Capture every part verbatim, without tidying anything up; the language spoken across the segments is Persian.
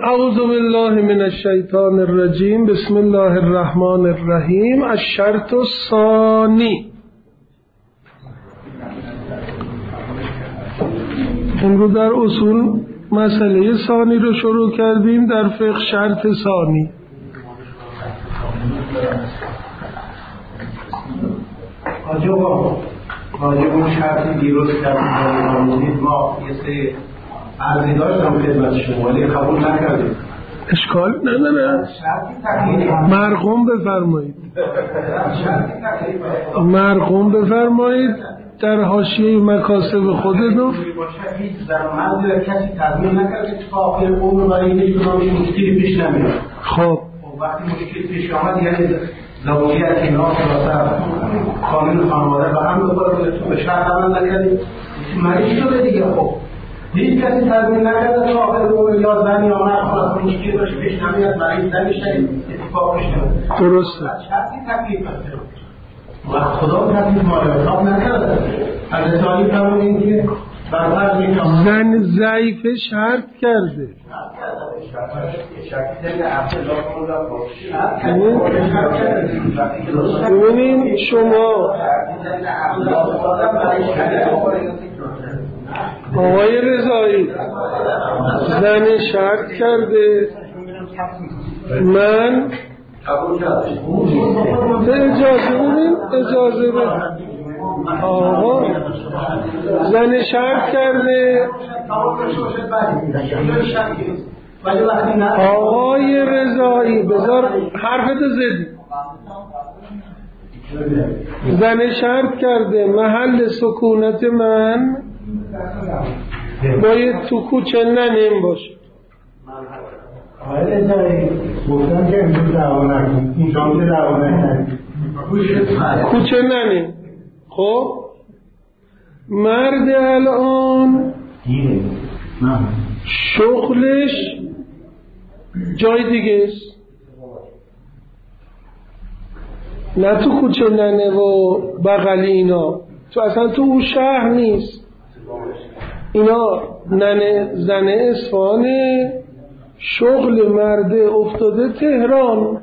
اعوذ بالله من الشیطان الرجیم. بسم الله الرحمن الرحیم. الشرط الثانی. امروز در اصول مسئله ثانی رو شروع کردیم، در فقه شرط ثانی. آجا واجب اون شرطی دیروز کردیم ما یه سری عرضی داشتم خدمت شما ولی قبول نکردیم. اشکال نداره، مرقوم بفرمایید. مرقوم بفرمایید در حاشیه مکاسب خودتون. هیچ درآمد کسی تضمین نکرده که تا آخر عمر برای این مشکلی پیش نمیاد. خب وقتی مشکل پیش آمد یعنی زوجیت اینا خلاصه قانون خانواده و هم بخوره تو به شرط عمل نکردیم مریض شده دیگه. خب هیچ کسی تضمین نکرده تا آخر عمر یا زن یا مرد خلاصه مشکلی باشه پیش نمیاد برای زن میشه اتفاق پیش نمیاد. درسته. شرطی تکلیف هست و خدا تکلیف ما رو حساب نکرده. از اتحالی فرمودین که زن ضعیف شرط کرده. ببینین شما آقای رضایی زن شرط کرده من اجازه بدین اجازه بدین آقا زن شرط کرده. آقای رضایی بذار حرفتو زدی. زن شرط کرده محل سکونت من باید تو کوچه ننیم باشه. آقای رضایی گفتن که امروز دعوا نکنیم، اینجا که دعوا نکنیم کوچه ننیم. خب مرد الان شغلش جای دیگه است، نه تو کوچه ننه و بغلی اینا، تو اصلا تو اون شهر نیست. اینا ننه زنه اصفهانه، شغل مرده افتاده تهران.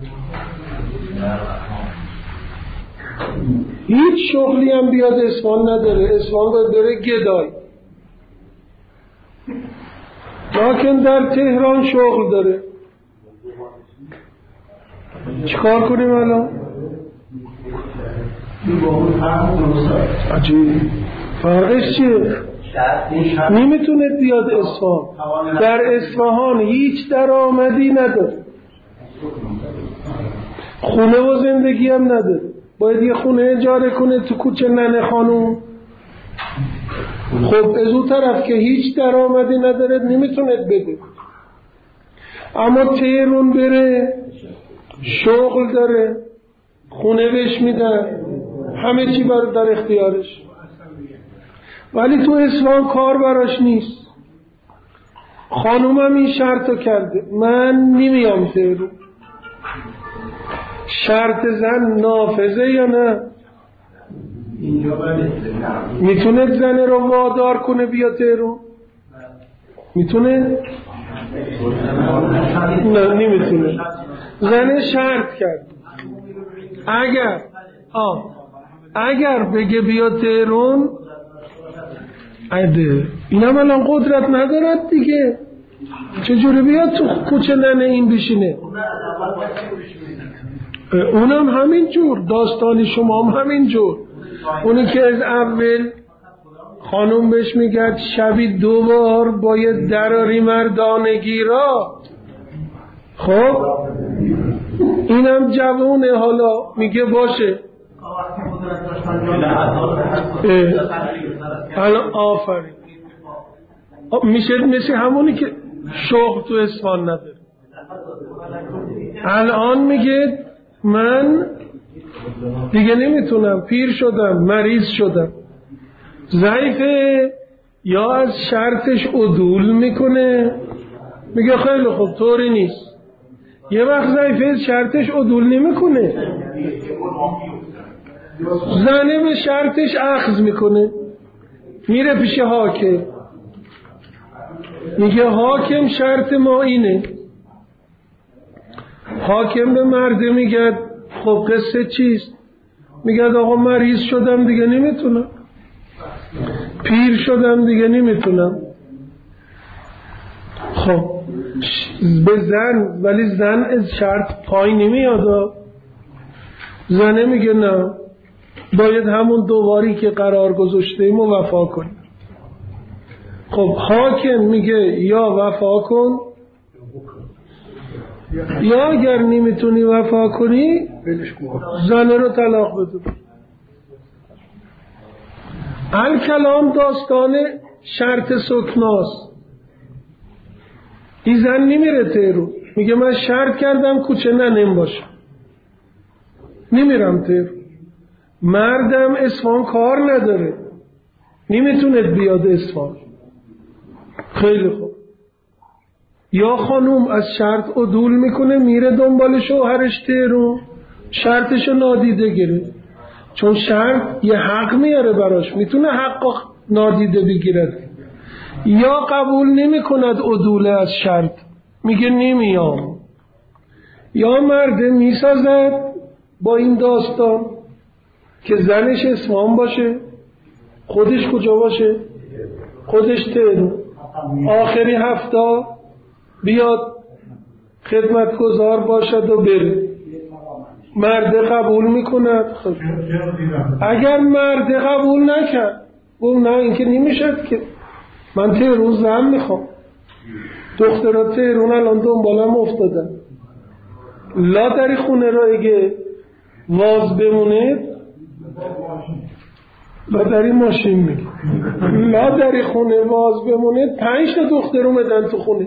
هیچ شغلی هم بیاد اصفهان نداره، اصفهان باید بره گدای، لیکن در تهران شغل داره. چیکار کنیم الان؟ عجیب. فرقش چیه؟ نمیتونه بیاد اصفهان. در اصفهان هیچ درآمدی نداره، خونه و زندگی هم نداره، باید یه خونه اجاره کنه تو کوچه ننه خانوم. خب از اون طرف که هیچ درآمدی نداره نمیتونه بده، اما تهران بره شغل داره، خونه بهش میدن، همه چی بر در اختیارش، ولی تو اصفهان کار براش نیست. خانومم این شرطو کرده من نمیام تهران. شرط زن نافذه یا نه؟ میتونه زن رو وادار کنه بیا تهران؟ میتونه؟ نه نمیتونه. زن شرط کرد اگر آه اگر بگه بیا تهران عده اینم الان قدرت ندارد دیگه، چجوری بیاد تو کوچه ننه این بشینه؟ اونم همین جور، داستانی شما هم همین جور. اونی که از اول خانم بهش میگه شبی دو بار باید دراری مردانگی را، خب اینم جوونه حالا میگه باشه. الان آفرین میشه مثل همونی که شغل تو اصفهان نداره، الان میگه من دیگه نمیتونم، پیر شدم، مریض شدم، ضعیفه، یا از شرطش عدول میکنه. میگه خیلی خوب طوری نیست. یه وقت ضعیفه شرطش عدول نمیکنه، زنه به شرطش اخذ میکنه، میره پیش حاکم، میگه حاکم شرط ما اینه. حاکم به مرده میگه خب قصه چیست؟ میگه آقا مریض شدم دیگه نمیتونم، پیر شدم دیگه نمیتونم. خب به زن، ولی زن از شرط پای نمیاد. زنه میگه نه، باید همون دوباری که قرار گذاشتیم و وفا کنیم. خب حاکم میگه یا وفا کن یا اگر نمیتونی وفا کنی زنه رو طلاق بده. الکلام داستان شرط سکناست. این زن نمیره تهرون، میگه من شرط کردم کوچه ننیم باشه، نمیرم تهرون. مردم اصفهان کار نداره، نمیتونه بیاد اصفهان. خیلی خوب، یا خانوم از شرط عدول میکنه میره دنبال شوهرش تهرون، شرطشو نادیده گرفت، چون شرط یه حق میاره براش، میتونه حق نادیده بگیرد. یا قبول نمیکند عدول از شرط، میگه نمیام. یا مرده میسازد با این داستان که زنش اصفهان باشه، خودش کجا باشه؟ خودش تهرون. آخری هفته بیاد خدمتگزار باشد و بره. مرده قبول میکند. خب اگر مرده قبول نکرد، گفت نه این که نمیشد که، من تهرون زن میخوام. دخترات تهرون الان دنبالم افتادن. لا داری خونه را اگه واز بمونه، لا داری ماشین میگه، لا داری خونه واز بمونه، پنج تا دختر اومدن تو خونه.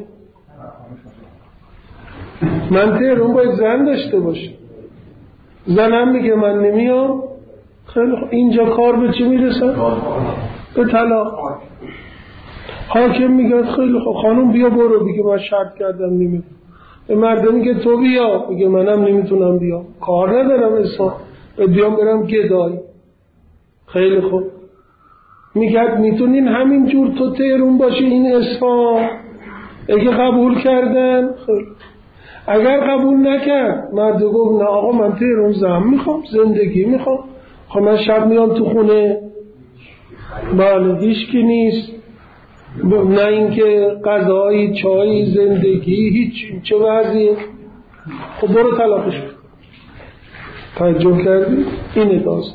من تهرون باید زن داشته باشه. زنم میگه من نمیام. خیلی خوب، اینجا کار به چی میرسن؟ به طلاق. حاکم میگه خیلی خوب خانم بیا برو، دیگه من شرط کردم نمیام. به مرد میگه تو بیا، میگه منم نمیتونم بیام، کار ندارم اصلا، بیام برم گدای. خیلی خوب، میگه میتونین همین جور تو تهرون باشی این اصفهان؟ اگه قبول کردن خیلی. اگر قبول نکرد، مرد گفت نه آقا من تهرون زن میخوام، زندگی میخوام، خب من شب میام تو خونه، بله هیچکی نیست، نه اینکه غذایی چای زندگی هیچ، چه وضعیه؟ خب برو طلاقش بده. توجه کردی؟ اینه داستان.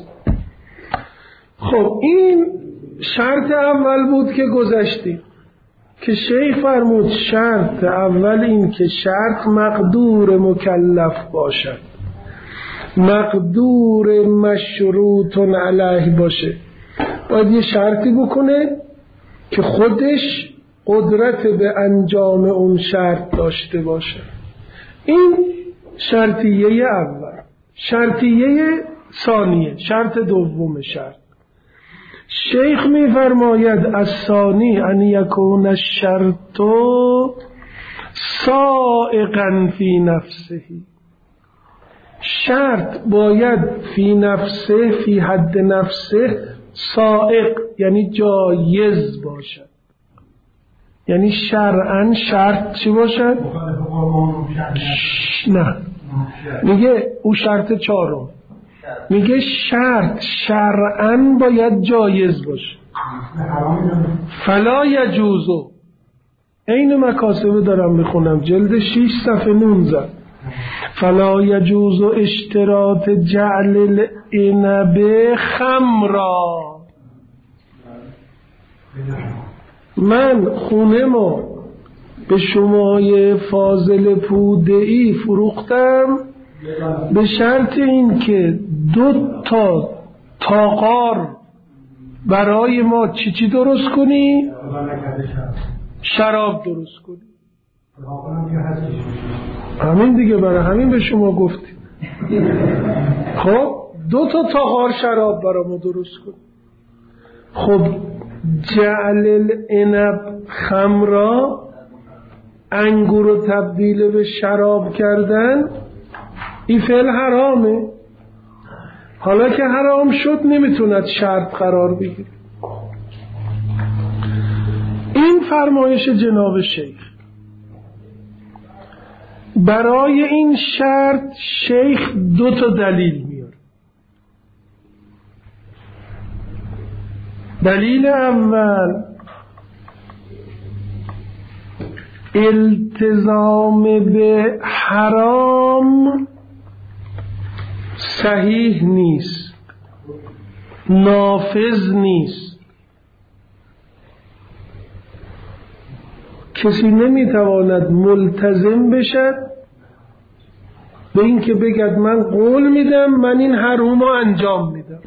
خب این شرط اول بود که گذشتیم، که شیخ فرمود شرط اول این که شرط مقدور مکلف باشد، مقدور مشروط علیه باشه. باید یه شرطی بکنه که خودش قدرت به انجام اون شرط داشته باشه. این شرطیه اول. شرطیه ثانیه، شرط دوم شرط. شیخ می فرماید الثانی ان یکون الشرط سائقا فی نفسه. شرط باید فی نفسه، فی حد نفسه، سائق یعنی جایز باشد. یعنی شرعاً شرط چی باشد؟ نه، میگه او شرط چهارم، میگه شرط شرعاً باید جایز باشه. فلا یجوزو، این مکاسبه دارم میخونم، جلد شش صفحه نوزده. فلا یجوز اشتراط جعل العنب خمرا. من خونه ما به شمای فاضل پوده‌ای فروختم به شرط این که دو تا تاقار برای ما چی چی درست کنی؟ شراب درست کنی. همین دیگه، برای همین به شما گفتیم. خب دو تا تاقار شراب برای ما درست کنی. خب جعل العنب خمرا، انگور رو تبدیل به شراب کردن، این فعل حرامه. حالا که حرام شد نمیتوند شرط قرار بگیره. این فرمایش جناب شیخ. برای این شرط شیخ دو تا دلیل میاره. دلیل اول التزام به حرام صحیح نیست، نافذ نیست. کسی نمیتواند ملتزم بشد به این که بگد من قول میدم من این حرام رو انجام میدم.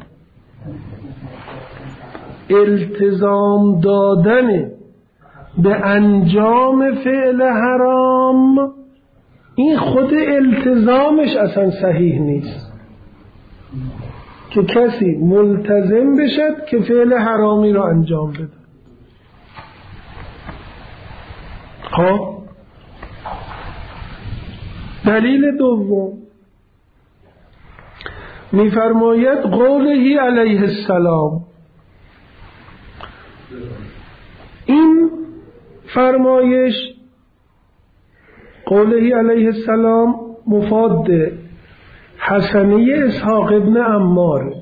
التزام دادن به انجام فعل حرام این خود التزامش اصلا صحیح نیست که کسی ملتزم بشد که فعل حرامی را انجام بده. ها دلیل دوم میفرماید قوله علیه السلام. این فرمایش قوله علیه السلام مفاد حسنه اسحاق ابن عمار،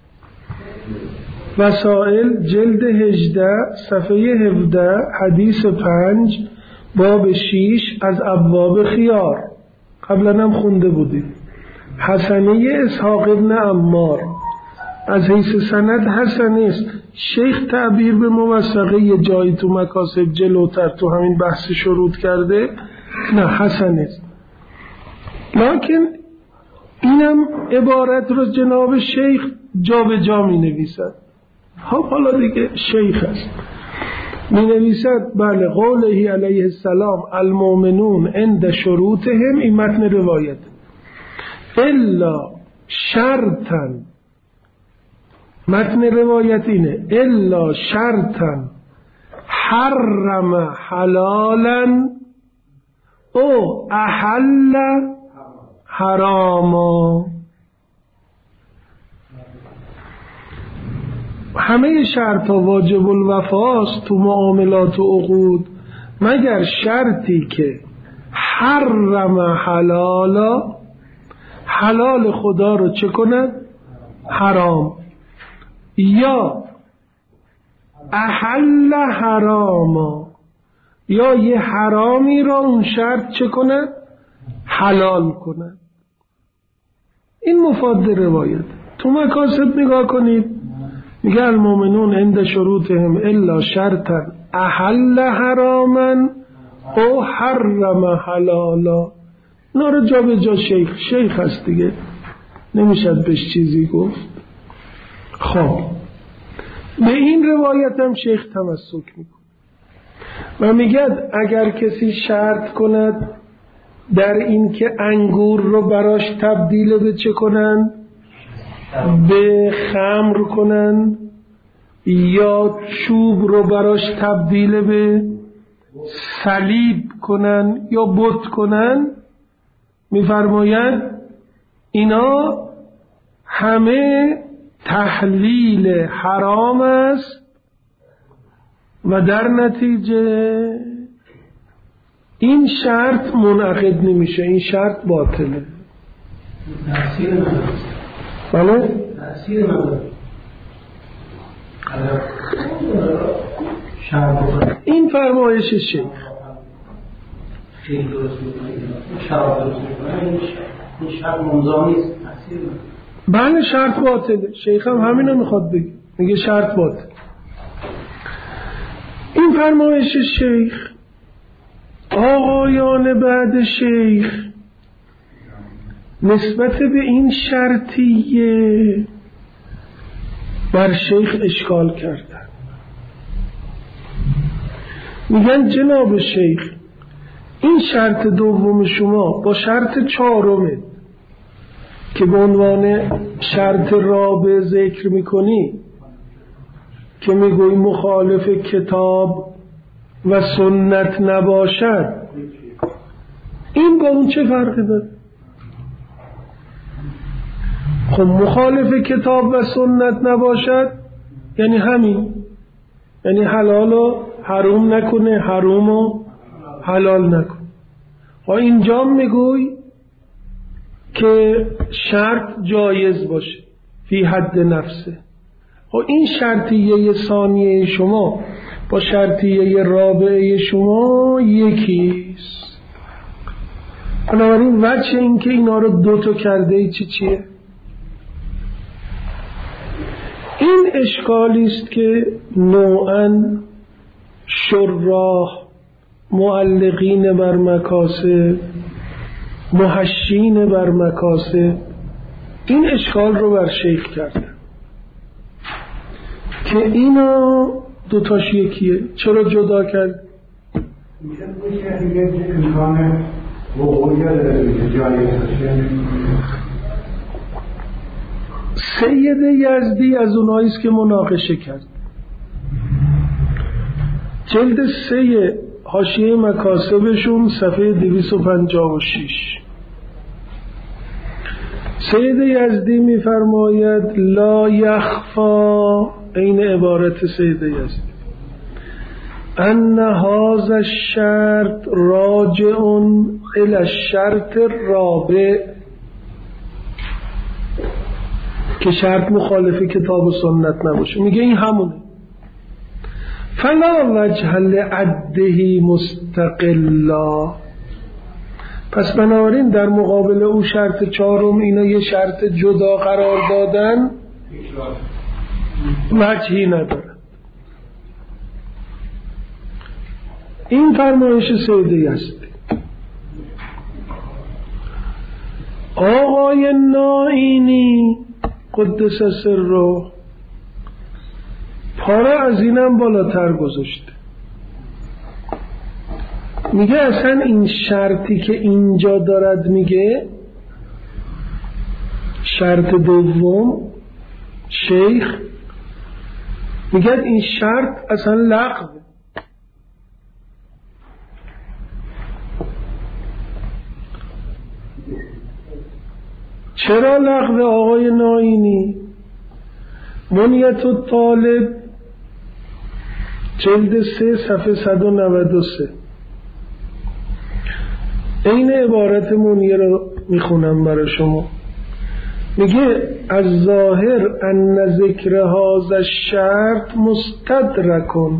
وسائل جلد هجده صفحه هفده حدیث پنج باب شیش از ابواب خیار. قبلا هم خونده بودیم. حسنه اسحاق ابن عمار از حیث سند حسنه است. شیخ تعبیر به موثقه یه جایی تو مکاسب جلوتر تو همین بحث شروط کرده نه حسنه است، لکن اینم عبارت رو جناب شیخ جا به جا می نویسد. خب حالا دیگه شیخ است، می نویسد بله قوله علیه السلام المؤمنون عند شروطهم، این متن روایت، الا شرطا، متن روایت اینه، الا شرطا حرم حلالا او احل حراما. همه شرط ها واجب الوفاست تو معاملات و عقود مگر شرطی که حرم حلالا، حلال خدا رو چه کند؟ حرام، یا احل حراما، یا یه حرامی را اون شرط چه کند؟ حلال کند. این مفاد روایت. تو مکاسب نگاه کنید میگه المؤمنون عند شروطهم الا شرطا احل حراما او حرم حلالا. اینا رو جا به جا شیخ شیخ هست دیگه، نمیشد بهش چیزی گفت. خب به این روایت هم شیخ تمسک میکنه و میگه اگر کسی شرط کند در این که انگور رو براش تبدیل به چه کنن؟ به خمر کنن، یا چوب رو براش تبدیل به صلیب کنن یا بت کنن، میفرماید اینا همه تحلیل حرام است و در نتیجه این شرط منعقد نمیشه، این شرط باطله. تأثیر نداره. بله؟ تأثیر نداره. این فرمایش شیخ. شیخ درست میکنه. شرط درست میکنه. این شرط ممضا نیست. تأثیر نداره. بله شرط باطله. شیخ هم همینو میخواد بگه، میگه شرط باطل. این فرمایش شیخ. آقایان بعد شیخ نسبت به این شرطیه بر شیخ اشکال کردن. میگن جناب شیخ این شرط دوم شما با شرط چهارمه که به عنوان شرط رابع ذکر میکنی که میگوی مخالف کتاب و سنت نباشد، این با اون چه فرقی داره؟ خب مخالف کتاب و سنت نباشد یعنی همین، یعنی حلال و حروم نکنه، حروم و حلال نکنه. و اینجا میگوی که شرط جایز باشه فی حد نفسه. و این شرطیه ثانیه شما با شرطیه رابعه شما یکیست. بنابراین وجه این که اینا رو دوتا کرده ای چی چیه؟ این اشکالی است که نوعاً شراح، معلقین بر مکاسب، محشین بر مکاسب این اشکال رو بر شیخ کردن که اینا دوتاش یکیه، چرا جدا کرد؟ میشه بگه که امکان وقوعی جایی سید یزدی از اوناییست که مناقشه کرد. جلد سه حاشیه مکاسبشون صفحه دویست و پنجاه و شش. سید یزدی میفرماید لا یخفا، این عبارت سید یزدی، ان هذا الشرط راجع الى الشرط الرابع، که شرط مخالف کتاب و سنت نباشه. میگه این همونه. فلا وجه لعده مستقلا، پس بنابراین در مقابل او شرط چهارم اینا یه شرط جدا قرار دادن وجهی نداره. این فرمایش سید یزدی. آقای نائینی قدس سره پاره از اینم بالاتر گذاشته. میگه اصلا این شرطی که اینجا دارد میگه، شرط دوم، شیخ میگه این شرط اصلا لغوه. چرا لغوه آقای نائینی؟ منیت الطالب جلد سه صفحه صد و نود و سه. این عبارت منیه رو میخونم برای شما. میگه از ظاهر ان ذکر هذا الشرط مستدرکن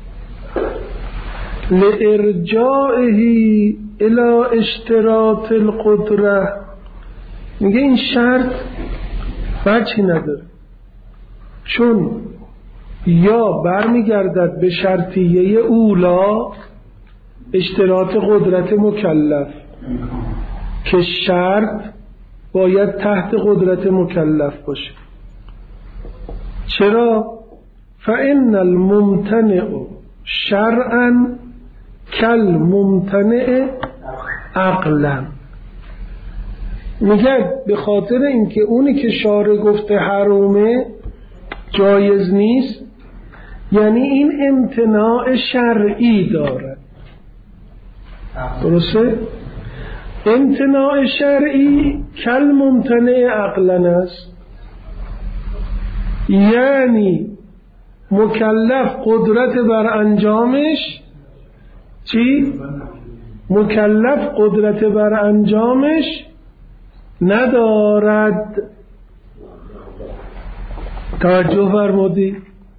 لارجاعه الى اشتراط القدره. میگه این شرط وجهی نداره، چون یا برمیگردد به شرطیه اولا، اشتراط قدرت مکلف، که شرط باید تحت قدرت مکلف باشه. چرا؟ فإن الممتنع شرعا کالممتنع عقلا. میگه به خاطر اینکه اونی که شارع گفته حرومه جایز نیست، یعنی این امتناع شرعی داره. درسته؟ امتناع شرعی کل ممتنع عقلن است، یعنی مکلف قدرت بر انجامش چی؟ مکلف قدرت بر انجامش ندارد. توجه فرمودی؟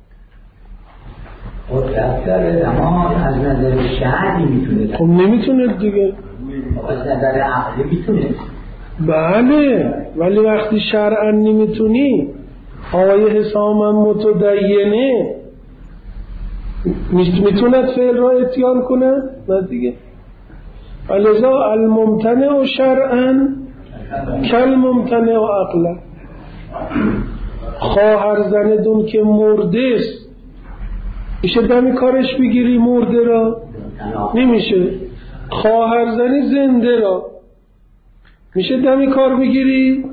قدرت داره اما از نظر شرعی میتونه. خب نمیتونه دیگه. از نظر عقلی میتونه. بله، ولی وقتی شرعا نمیتونی، آقای حسام متدینه میتوند فعل را اتیان کنه؟ نه دیگه. ولذا الممتنع شرعا کل ممتنع و عقلا. خواهر زندون که مرده است میشه دمی کارش بگیری مرده را؟ نمیشه. خواهر زنی زنده را میشه دمی کار بگیری؟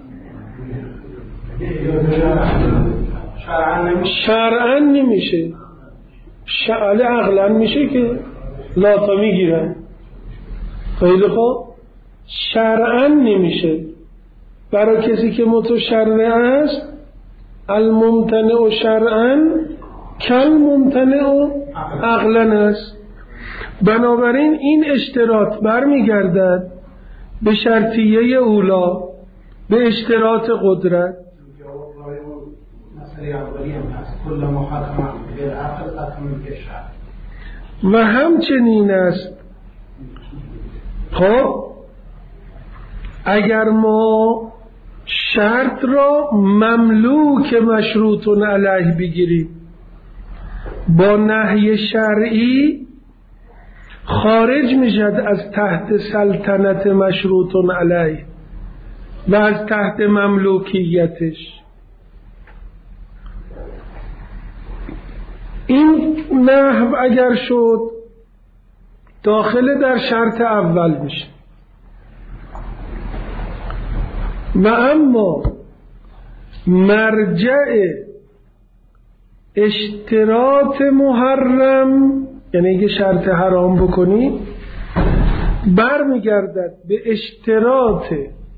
شرعا نمیشه. شعال عقلا میشه که لاتا میگیرن. خیلی خوب. شرعا نمیشه. برای کسی که متشرع است الممتنع شرعا کل ممتنع و عقلن است. بنابراین این اشتراط برمیگردد به شرطیه اولا، به اشتراط قدرت. و همچنین است خب اگر ما شرط را مملوک مشروط علیه بگیریم با نهی شرعی، خارج میشد از تحت سلطنت مشروط علیه و از تحت مملوکیتش. این نحو اگر شد داخل در شرط اول میشه. و اما مرجع اشتراط محرم، یعنی اگه شرط حرام بکنی، برمیگردد به اشتراط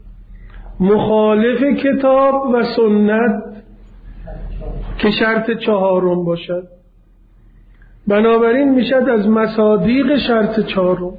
مخالف کتاب و سنت که شرط چهارم باشد. بنابراین میشد از مصادیق شرط چهارم.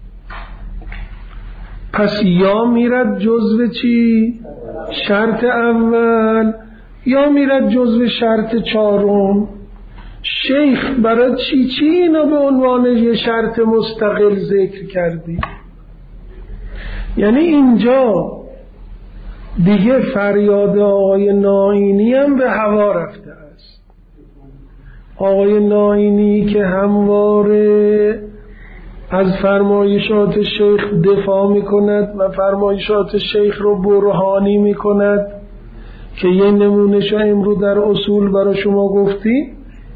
پس یا میرد جزو چی؟ شرط اول، یا میرد جزو شرط چهارم. شیخ برای چی چی اینو به عنوان یه شرط مستقل ذکر کردی؟ یعنی اینجا دیگه فریاد آقای نائینی هم به هوا رفته است. آقای نائینی که همواره از فرمایشات شیخ دفاع می کند و فرمایشات شیخ رو برهانی می کند که یه نمونهش امروز در اصول برای شما گفتی،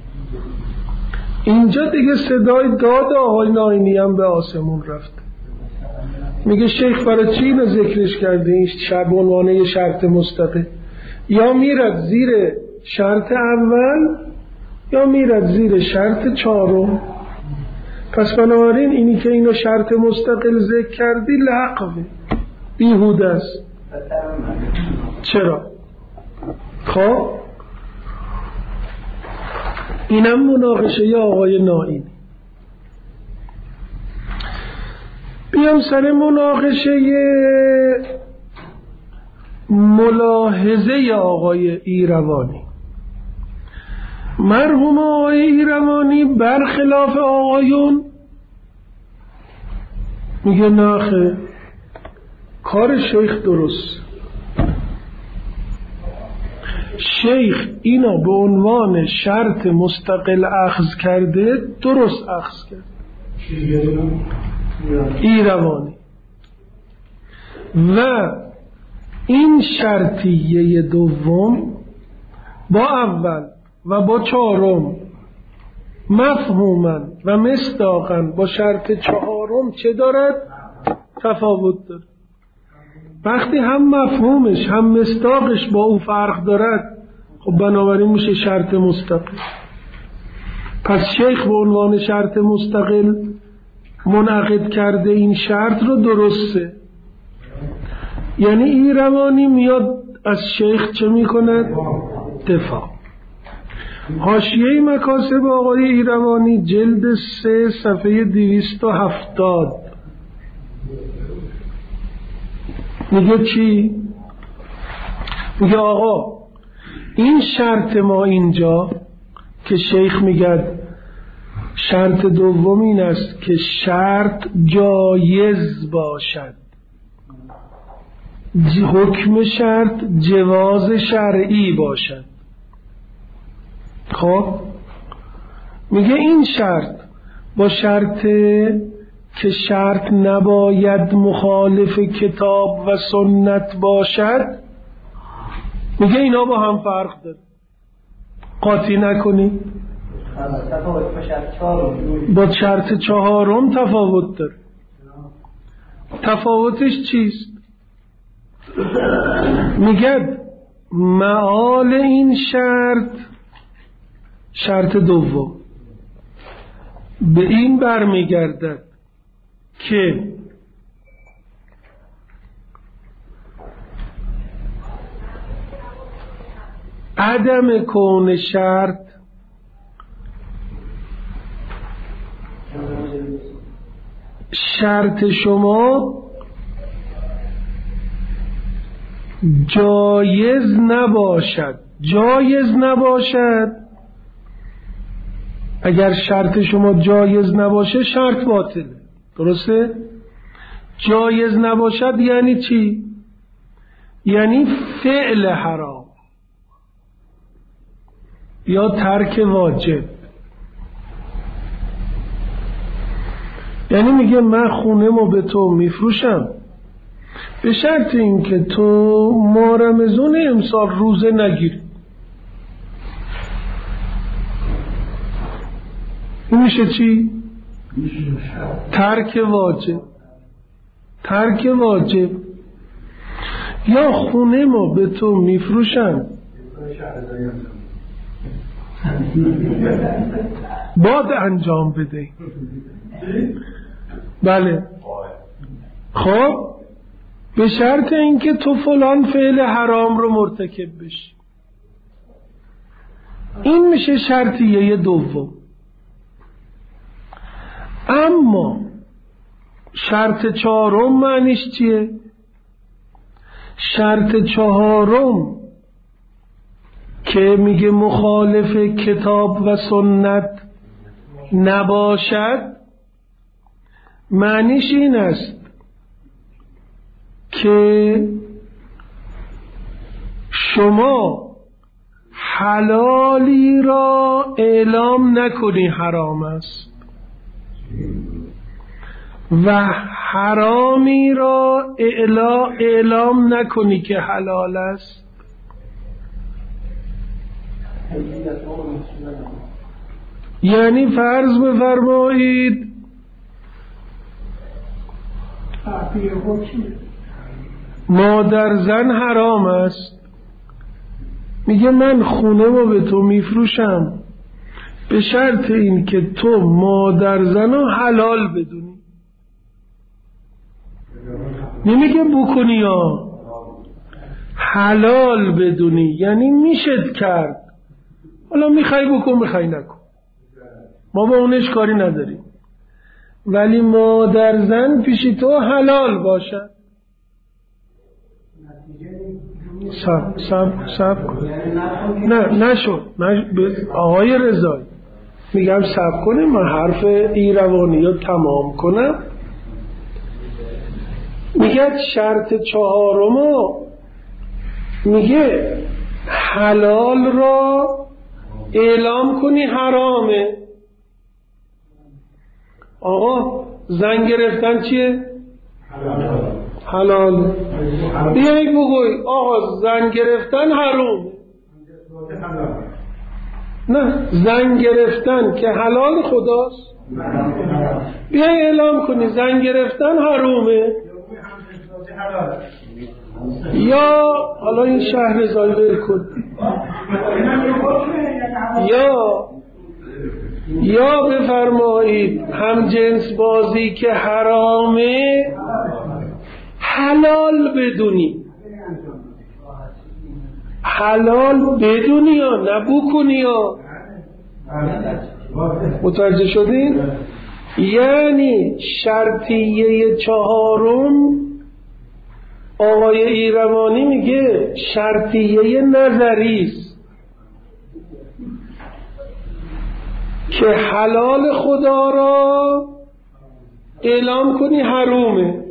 اینجا دیگه صدای داد آقای نائینی هم به آسمون رفت. میگه شیخ برای چی اینو ذکرش کرده؟ این شب عنوانه شرط مستقل، یا میرد زیر شرط اول یا میرد زیر شرط چهارم. پس بنابراین اینی که اینو شرط مستقل ذکر کردی لغوه، بیهوده است. چرا؟ خب اینم مناقشه آقای نائینی. بیام سر مناقشه ملاحظه آقای ایروانی. مرحوم آقای ایروانی برخلاف آقایون میگه ناخه کار شیخ درست، شیخ اینا به عنوان شرط مستقل اخذ کرده، درست اخذ کرده. ایروانی و این شرطیه دوم با اول و با چهارم مفهوما و مصداقا با شرط چهارم چه دارد؟ تفاوت دارد. وقتی هم مفهومش هم مصداقش با او فرق دارد، خب بنابراین میشه شرط مستقل. پس شیخ به عنوان شرط مستقل منعقد کرده این شرط رو، درسته. یعنی ایروانی میاد از شیخ چه میکند؟ دفاع. حاشیه مکاسب آقای ایروانی جلد سه صفحه دویست و هفتاد میگه چی؟ میگه آقا این شرط ما اینجا که شیخ میگه شرط دوم این است که شرط جایز باشد، حکم شرط جواز شرعی باشد. خب میگه این شرط با شرط که شرط نباید مخالف کتاب و سنت باشد، میگه اینا با هم فرق داره، قاطی نکنید. با شرط چهارم تفاوت داره. تفاوتش چیست؟ میگه معال این شرط، شرط دوم، به این برمیگردد که عدم کون شرط شرط شما جایز نباشد. جایز نباشد، اگر شرط شما جایز نباشه شرط باطله. درسته؟ جایز نباشد یعنی چی؟ یعنی فعل حرام یا ترک واجب. یعنی میگه من خونه‌مو به تو میفروشم به شرط اینکه تو ماه رمضان امسال روزه نگیری. این میشه چی؟ ترک واجب. ترک واجب. یا خونه‌مو به تو میفروشم باید انجام بده. بله. خب به شرط اینکه تو فلان فعل حرام رو مرتکب بشی. این میشه شرطیه دوم. اما شرط چهارم معنیش چیه؟ شرط چهارم که میگه مخالف کتاب و سنت نباشد، معنیش این است که شما حلالی را اعلام نکنی حرام است و حرامی را اعلام نکنی که حلال است. یعنی فرض بفرمایید مادر زن حرام است، میگه من خونه رو به تو میفروشم به شرط این که تو مادر زن رو حلال بدونی. نمیگه بکنی یا حلال بدونی، یعنی میشد کرد. حالا میخوای بکن میخوای نکن، ما با اونش کاری نداریم، ولی مادر زن پیشی تو حلال باشد. سب سب سب نه نشد آقای رضایی، میگم سب کنیم من حرف ایروانی رو تمام کنم. میگه شرط چهارم میگه حلال را اعلام کنی حرامه. آقا زن گرفتن چیه؟ حلال. بیایی بگوی آقا زن گرفتن حرامه. نه، زن گرفتن که حلال خداست بیایی اعلام کنی زن گرفتن حرامه. یا حالا این شهر زای ول کن، یا یا بفرمایید هم جنس بازی که حرامه حلال بدونی. حلال بدونی یا نبو کنی یا. متوجه شدین؟ یعنی شرطیه چهارم آقای ایروانی میگه شرطیه نظری است که حلال خدا را اعلام کنی حرومه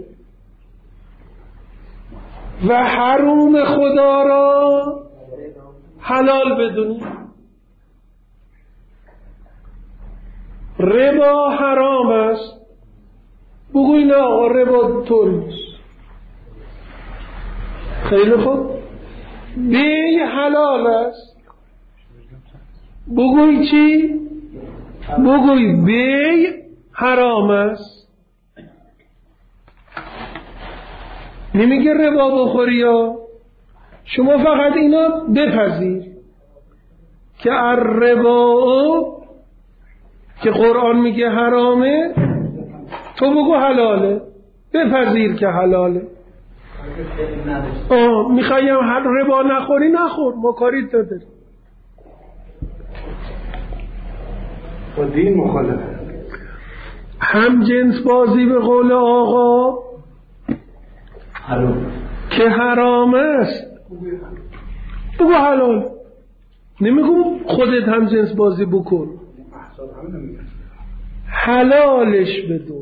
و حروم خدا را حلال بدونی. ربا حرام است، بگوی نه آقا ربا طور نیست. خیلی خوب. بی حلال است، بگوی چی؟ بگوی بی حرام است. نمیگه ربا بخوری یا، شما فقط اینا بپذیر که الربا که قرآن میگه حرامه تو بگو حلاله، بپذیر که حلاله. آه میخوایم ربا نخوری نخور، ما کاری نداریم. با دین مخالفه. هم جنس بازی به قول آقا حرام که حرام است بگو حلال، نمیگم خودت هم جنس بازی بکن، حلالش بدون.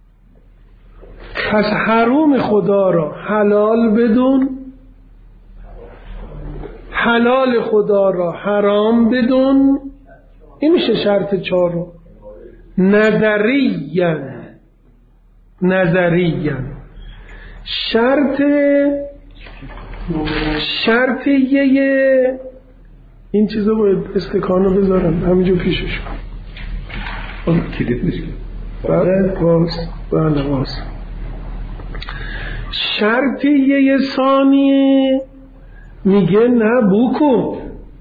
پس حرام خدا را حلال بدون، حلال خدا را حرام بدون. این میشه شرط چهارم. نظریاً نظریاً شرط شرط یه این چیزا باید استکانو بذارم همینجا پیشش کن کلیت نیست بله باز بله باز شرط یه ثانیه میگه نه بکن،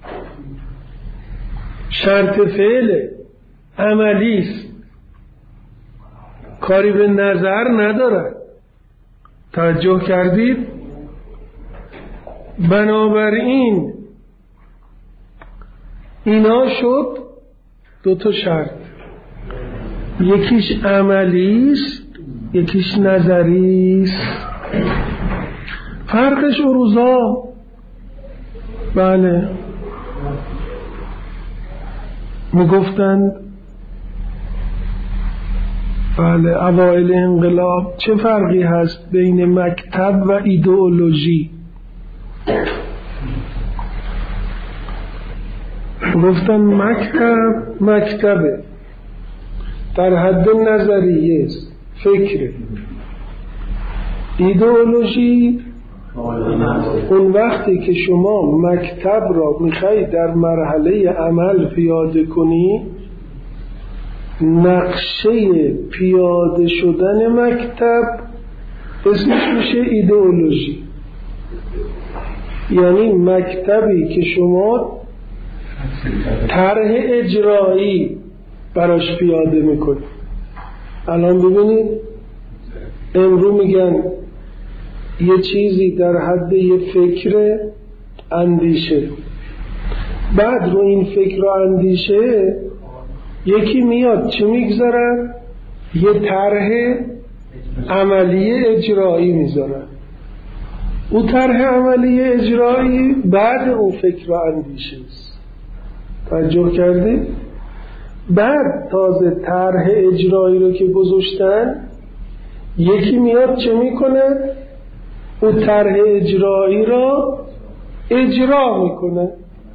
شرط فعله عملیست، کاری به نظر نداره. توجه کردید؟ بنابراین اینا شد دو تا شرط، یکیش عملیست یکیش نظریست. فرقش عروضا بله میگفتند بله اوائل انقلاب چه فرقی هست بین مکتب و ایدئولوژی؟ گفتن مکتب مکتبه در حد نظریه است، فکره. ایدئولوژی اون وقتی که شما مکتب را میخوای در مرحله عمل پیاده کنی، نقشه پیاده شدن مکتب اسمش میشه ایدئولوژی. یعنی مکتبی که شما طرح اجرایی براش پیاده میکنی. الان ببینید امرو میگن یه چیزی در حد یه فکر اندیشه، بعد رو این فکر و اندیشه یکی میاد چه میگذارن؟ یه طرح عملی اجرایی میذارن. او طرح عملی اجرایی بعد اون فکر و اندیشه است. توجه کردید؟ بعد تازه طرح اجرایی رو که گذاشتن یکی میاد چه میکنه؟ او طرح اجرایی را اجرا میکنه،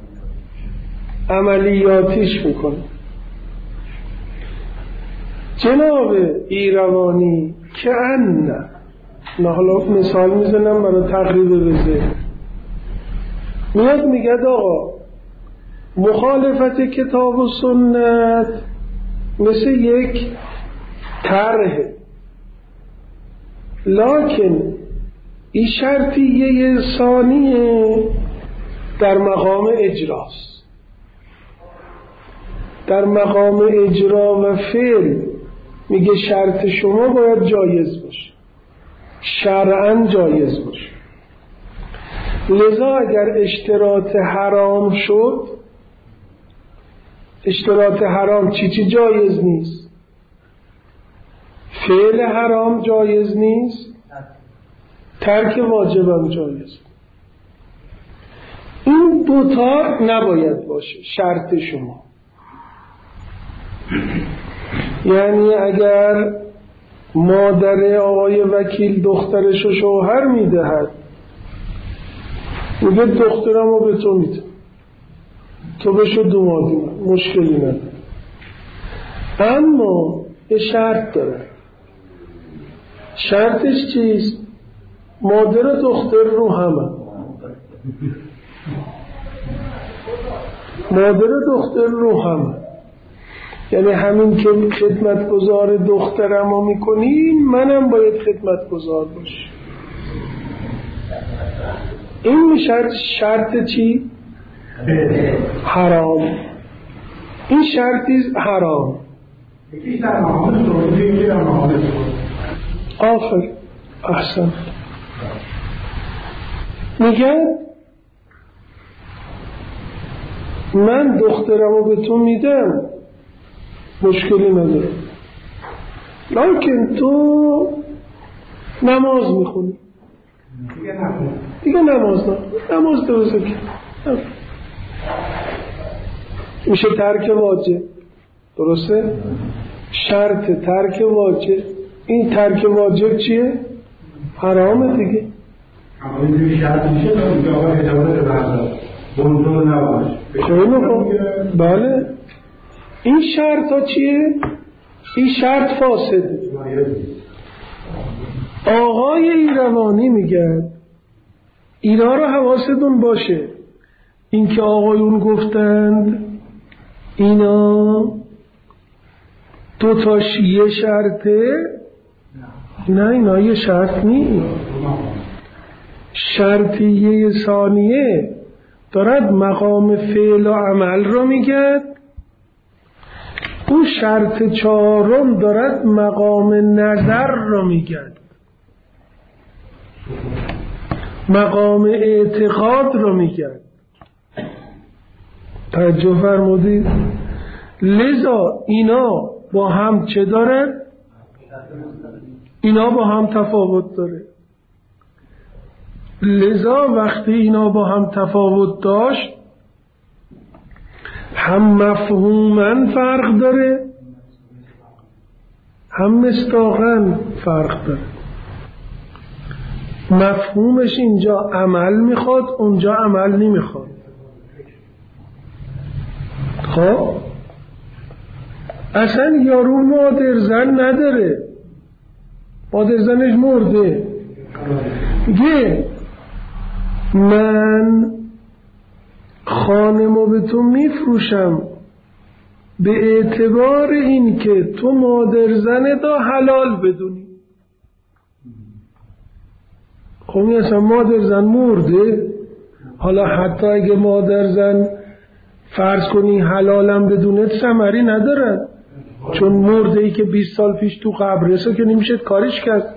عملیاتیش میکنه. جناب ایروانی که ان نه حالا مثال میزنم برای تقریب بزه میاد میگه آقا مخالفت کتاب و سنت مثل یک طرح، لکن این شرطیه ثانیه در مقام اجراست. در مقام اجرا و فعل میگه شرط شما باید جایز باشه، شرعاً جایز باشه. لذا اگر اشتراط حرام شد، اشتراط حرام چی چی جایز نیست؟ فعل حرام جایز نیست، ترک واجبم جایز. این دوتا نباید باشه شرط شما. یعنی اگر مادر آقای وکیل دخترش رو شوهر میدهد، میگه دخترم رو به تو میده، تو بشو دومادی، مشکلی نداره. اما یه شرط داره. شرطش چیست؟ مادر دختر رو همه مادر دختر رو همه یعنی همین که خدمتگزار دخترم رو میکنین منم باید خدمتگزار باشه. این میشه شرط چی؟ حرام. این شرطی حرام. یکیش در مقام سعودی، یکی در مقام سعودی. آفر احسن. میگن من دخترم رو به تو میدم، مشکلی نداره، لکن تو نماز میخونی دیگه نخون دیگه نماز نه نماز درسته که میشه ترک واجب. درسته؟ شرط ترک واجب. این ترک واجب چیه؟ حرامه دیگه. اما این دیگه شرط میشه تا اینجا آقا اجازه بردار بندون نباش بله. این شرط ها چیه؟ این شرط فاسده. آقای ایروانی میگن اینا رو حواستون باشه، این که آقایون گفتند اینا دو تاش یه شرطه، نه اینا یه شرط نیست. شرطیه ثانیه دارد مقام فعل و عمل رو میگه، اون شرط چهارم دارد مقام نظر رو میگه، مقام اعتقاد رو میگه. توجه فرمودید؟ لذا اینا با هم چه دارن؟ اینا با هم تفاوت داره. لذا وقتی اینا با هم تفاوت داشت، هم مفهوماً فرق داره، هم مصداقاً فرق داره. مفهومش اینجا عمل میخواد، اونجا عمل نمیخواد. خب اصلا یارو مادر زن نداره، مادر زنش مرده، میگه من خانمو به تو میفروشم به اعتبار این که تو مادر زن دا حلال بدونی. خب اصلا مادر زن مرده، حالا حتی اگه مادر زن فرض کنی حلالم بدونت ثمری ندارد، چون مرده ای که بیست سال پیش تو قبرسه که نمیشه کارش کرد.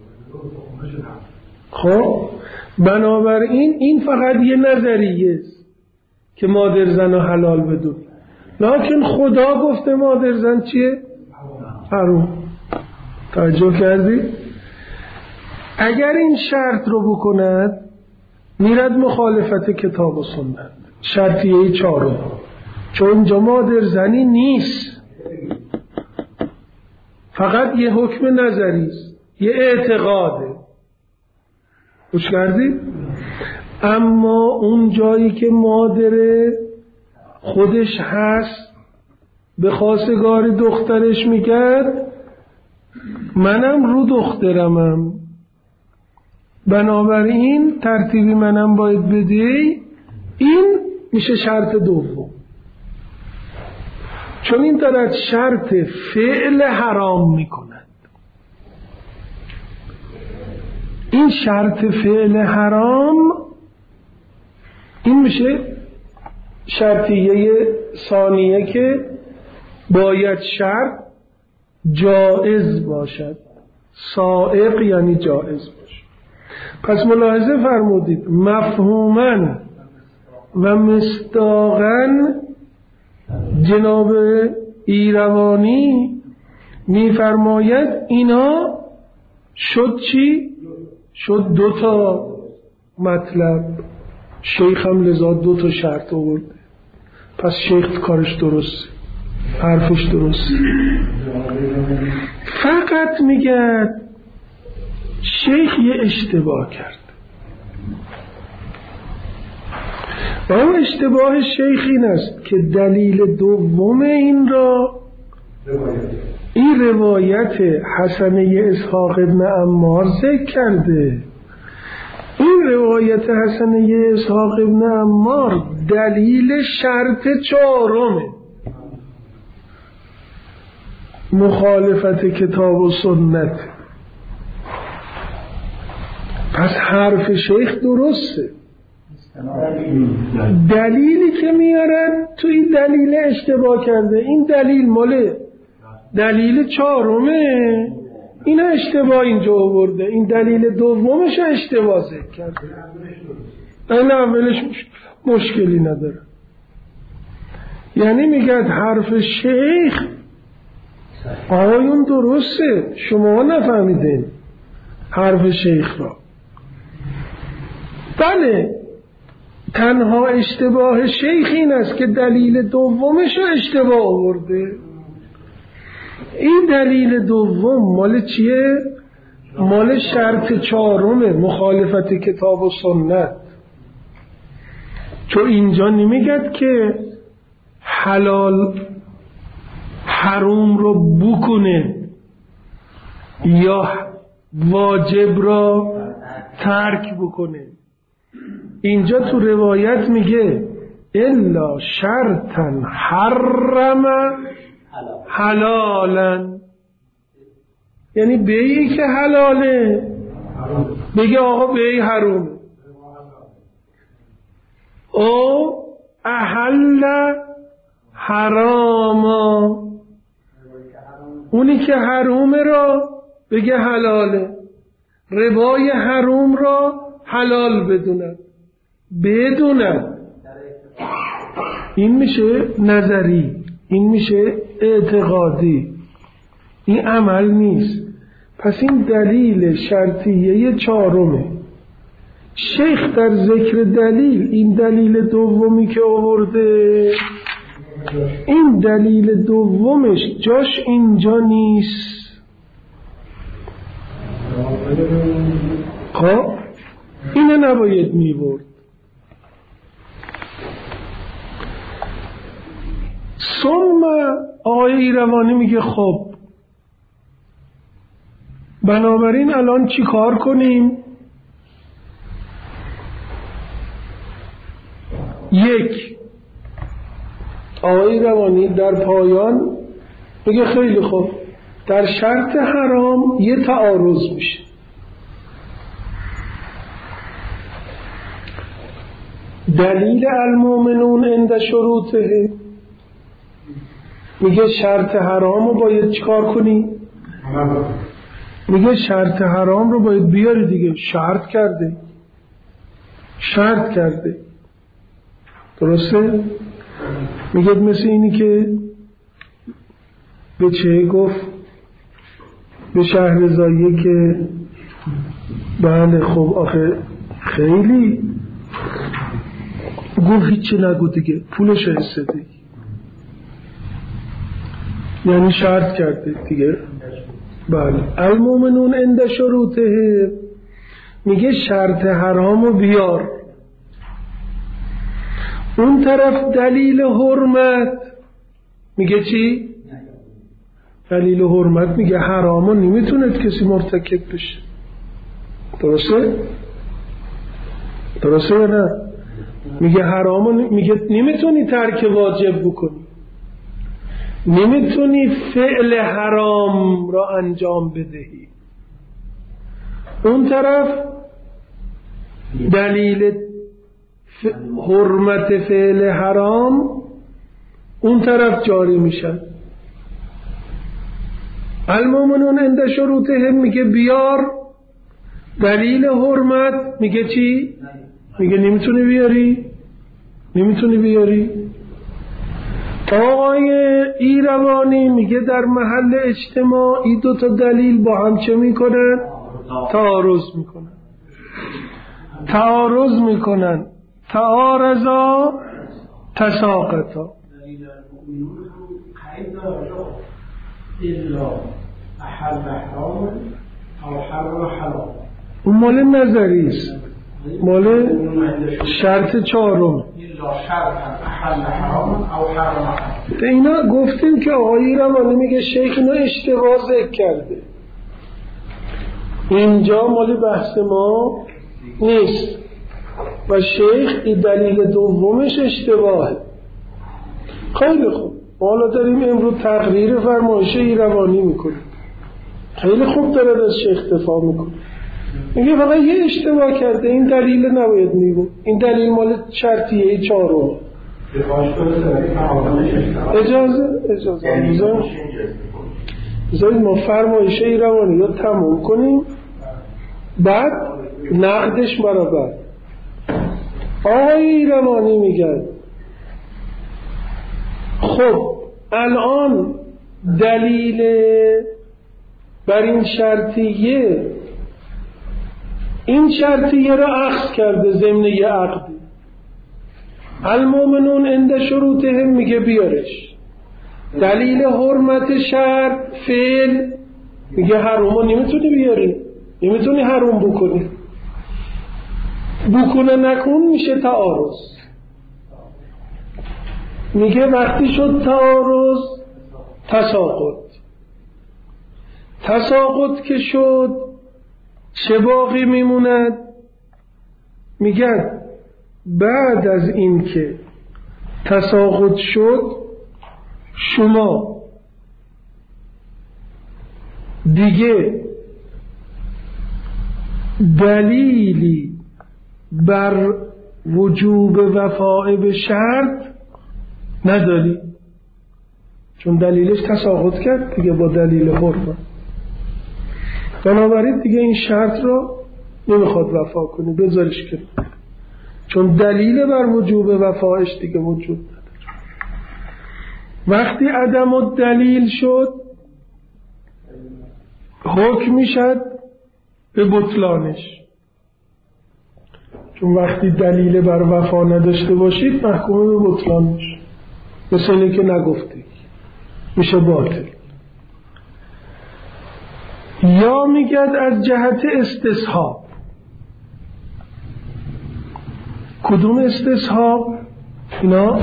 خب بنابراین این فقط یه نظریه است که مادر زن رو حلال بدون، لکن خدا گفته مادر زن چیه؟ حرام. توجه کردی؟ اگر این شرط رو بکند میرد مخالفت کتاب و سنت. شرطیه چهارم، چون اینجا مادر زنی نیست، فقط یه حکم نظری است، یه اعتقاده. خوش کردی؟ اما اون جایی که مادر خودش هست به خواستگار دخترش میگرد منم رو دخترمم، بنابراین ترتیبی منم باید بدی، این میشه شرط دوم. چون این دارد شرط فعل حرام میکند. این شرط فعل حرام این میشه شرطیه ثانیه که باید شرط جائز باشد. سائق یعنی جائز باشد. پس ملاحظه فرمودید مفهوماً و مصداقاً جناب ایروانی میفرماید اینا شد چی؟ شد دو تا مطلب. شیخ هم لذا دو تا شرط آورده، پس شیخ کارش درست، حرفش درست. فقط میگه شیخ یه اشتباه کرد و اون اشتباه شیخ این است که دلیل دوم این را این روایت حسنه اسحاق ابن عمار ذکر کرده. این روایت حسنه اسحاق ابن عمار دلیل شرط چهارمه، مخالفت کتاب و سنت. پس حرف شیخ درسته. دلیلی که میارن تو این دلیل اشتباه کرده، این دلیل ماله دلیل چهارمه، اینا اشتباه اینجا آورده، این دلیل دومش اشتباه ذکر کرده. این اولش مشکلی نداره. یعنی میگه حرف شیخ آقایون درسته، شما نفهمیدین حرف شیخ را. بله، تنها اشتباه شیخ این است که دلیل دومش رو اشتباه آورده. این دلیل دوم مال چیه؟ مال شرط چهارمه، مخالفت کتاب و سنت. چون اینجا نمیگد که حلال حرام رو بکنه یا واجب را ترک بکنه. اینجا تو روایت میگه الا شرطا حرم حلالا، یعنی بیعی که حلاله بگه آقا بیعی حرامه، او احل حراما، اونی که حرامه را بگه حلاله، ربای حرام را حلال بدونن بدونن. این میشه نظری، این میشه اعتقادی، این عمل نیست. پس این دلیل شرطیه چهارمه. شیخ در ذکر دلیل این دلیل دومی که آورده، این دلیل دومش جاش اینجا نیست. خب اینه نباید میبرد. ثم آقای ایروانی میگه خب بنابراین الان چی کار کنیم؟ یک، آقای ایروانی در پایان میگه خیلی خوب، در شرط حرام یه تعارض میشه. دلیل المؤمنون عند شروطه، میگه شرط حرام رو باید چیکار کنی؟ میگه شرط حرام رو باید بیاری دیگه، شرط کرده شرط کرده درسته؟ میگه مثل اینی که به چه گفت به شهرزایی که بله خب آخه خیلی گفت هیچی نگو دیگه پولش استدی، یعنی شرط کرده دیگه. بله المؤمنون عند شروطه، میگه شرط حرامو بیار. اون طرف دلیل حرمت میگه چی؟ دلیل حرمت میگه حرامو نمیتونه کسی مرتکب بشه. درسته؟ درسته یا نه؟ میگه حرامو میگه نمیتونی ترک واجب بکنی، نمیتونی فعل حرام را انجام بدهی. اون طرف دلیل ف... حرمت فعل حرام اون طرف جاری میشن. المؤمنون عند شروطهم میگه بیار دلیل حرمت، میگه چی؟ میگه نمیتونی بیاری، نمیتونی بیاری. آقای ایروانی میگه در محل اجتماع این دو تا دلیل با هم چه میکنن؟ تعارض میکنن تعارض میکنن تعارضا تساقطا. دلیل المؤمنون قید داره الا احل حرام او حرم حلال، اون مال نظری است، مال شرط چهارم. اینا گفتیم که آقای روانی میگه شیخ اینا اشتباه ذکر کرده، اینجا مال بحث ما نیست و شیخ این دلیل دومش اشتباهه. خیلی خوب، حالا داریم امروز تقریر فرمایش ایروانی میکنیم، خیلی خوب داره از شیخ دفاع میکنه، میگه فقط یه اشتباه کرده، این دلیل نباید میگو، این دلیل مال شرطیه چهارم. اجازه اجازه بذارید ما فرمایش ایروانی رو تموم کنیم بعد نقدش برابر. آقای ایروانی میگن خب الان دلیل بر این شرطیه این شرطیه را اخذ کرده ضمن یه عقدی. المؤمنون عند شروطهم میگه بیارش. دلیل حرمت شرط فعل میگه حرامو نمیتونی بیاری، نمیتونی حرام بکنی. بکنه نکن میشه تعارض. میگه وقتی شد تعارض تساقط. تساقط که شد چه باقی میموند؟ میگن بعد از این که تساقط شد شما دیگه دلیلی بر وجوب وفاء به شرط نداری، چون دلیلش تساقط کرد دیگه با دلیل حرمت. بنابراین دیگه این شرط رو نمیخواد وفا کنی، بذارش کنی، چون دلیل بر وجوب وفایش دیگه وجود نداره. وقتی عدم الدلیل شد حکم میشد به بطلانش، چون وقتی دلیل بر وفا نداشته باشید محکوم به بطلان میشه، مثل اینه که نگفتی میشه باطل. یا میگد از جهت استصحاب. کدوم استصحاب؟ اینا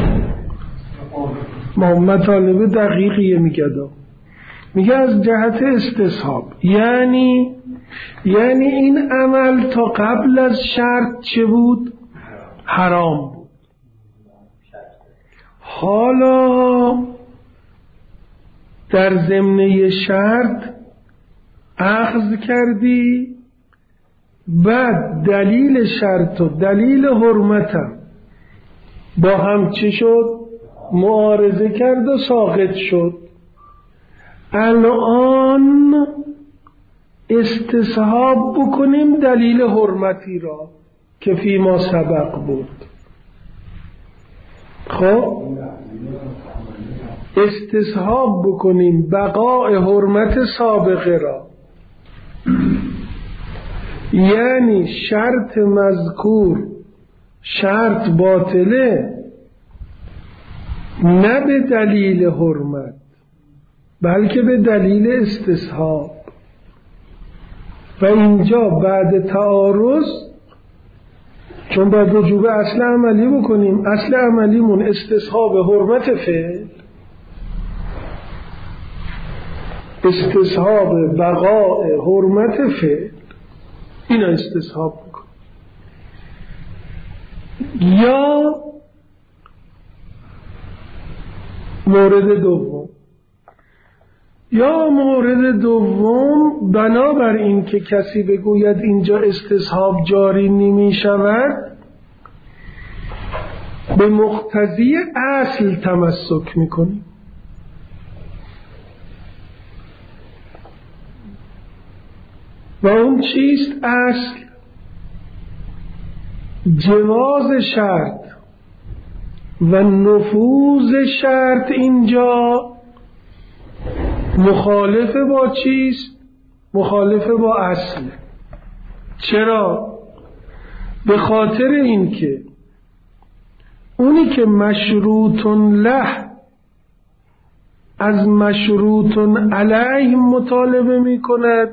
مطالب دقیقیه میگد. میگه از جهت استصحاب، یعنی یعنی این عمل تا قبل از شرط چه بود؟ حرام بود. حالا در ضمن شرط اخذ کردی، بعد دلیل شرط و دلیل حرمتم با هم چه شد؟ معارضه کرد و ساقط شد. الان استصحاب بکنیم دلیل حرمتی را که فی ما سبق بود. خب استصحاب بکنیم بقاء حرمت سابقه را، یعنی شرط مذکور شرط باطله نه به دلیل حرمت بلکه به دلیل استصحاب. و اینجا بعد تعارض، چون باید وجوب اصل عملی بکنیم، اصل عملیمون استصحاب حرمت فعل، استصحاب بقاء حرمت فعل، اینا استصحاب بکن. یا مورد دوم یا مورد دوم بنابر این که کسی بگوید اینجا استصحاب جاری نمی شود، به مقتضی اصل تمسک می کنیم. و اون چیست اصل؟ جواز شرط و نفوذ شرط اینجا مخالف با چیست؟ مخالف با اصل. چرا؟ به خاطر اینکه اونی که مشروط له از مشروط علیه مطالبه می کند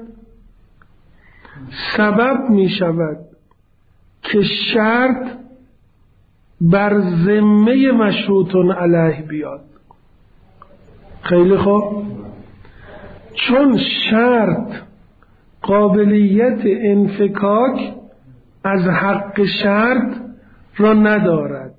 سبب می شود که شرط بر ذمه مشروط علیه بیاد. خیلی خوب، چون شرط قابلیت انفکاک از حق شرط را ندارد،